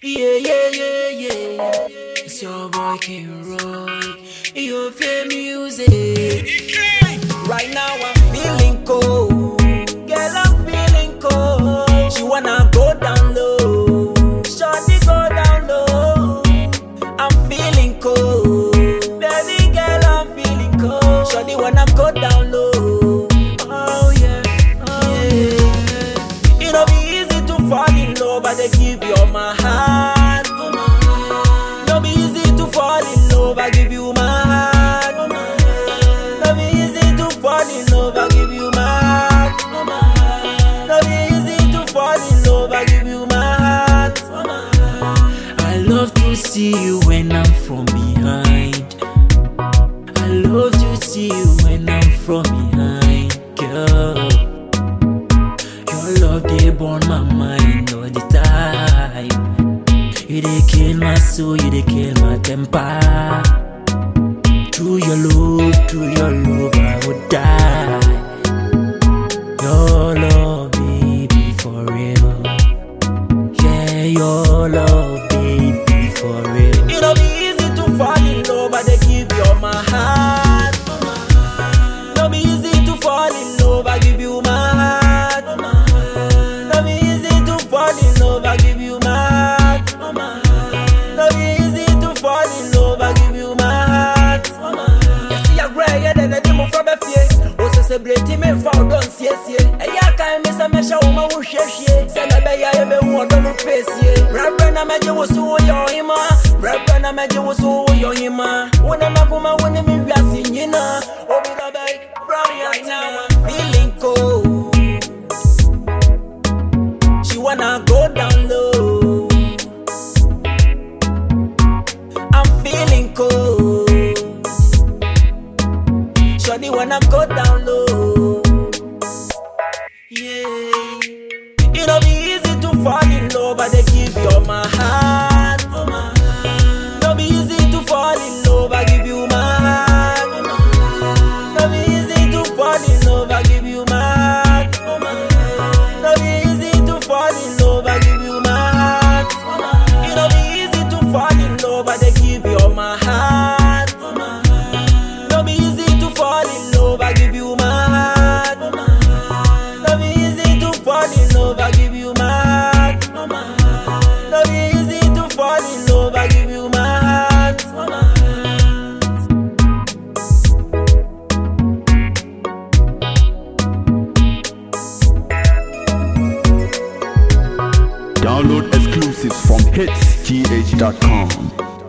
Yeah, yeah, yeah, yeah. It's your boy King Roy. You feel music. Right now I'm feeling cold. Girl, I'm feeling cold. She wanna go down low. Shorty go down low. I'm feeling cold. Baby girl, I'm feeling cold. Shorty wanna go down low. Oh yeah, oh yeah. It'll be easy to fall in love, but they give you my heart. It'll be easy to fall in love, I give you my heart. It'll be easy to fall in love, I give you my heart. It'll be easy to fall in love, I give you my heart. I love to see you when I'm from behind. I love to see you when I'm from behind, girl. Your love, they burn my mind all the time. You they kill my soul, you they kill my temper. Through your love, I would die. Your love, baby, for real. Yeah, your love, baby, for real. It'll be easy to fall in love, but they give you my heart. It'll be easy to fall in love, I give you my heart. It'll be easy to fall in love, I give you my heart. It'll be easy to fall in love, I give you my heart. You see a gray head and a demo from a fear. Also celebrating me for don't see it. A yaka miss a mesha woman who shares ye. Send a bay, I have been one on the face ye. Rabban, imagine was so your hima. Rabban, imagine was so your hima. When I'm a woman, when I'm in Yasin, you know. Oh, with a bay, right now I'm feeling cold. She wanna go down low. I'm feeling cold. Shorty wanna go down low. Yeah. It'll be easy to fall in love, but they give you my heart. It'll be easy to fall in love, I give you my heart. It'll be easy to fall in love, I give you my heart. It'll be easy to fall in love, I give you my heart. It'll be easy to fall in love, but they give you my heart. It'll be easy to fall in love, I give you my heart. It'll be easy to fall in love, I give you my heart. It'll be easy to fall in love, I give you my heart. Download exclusives from hitsgh.com.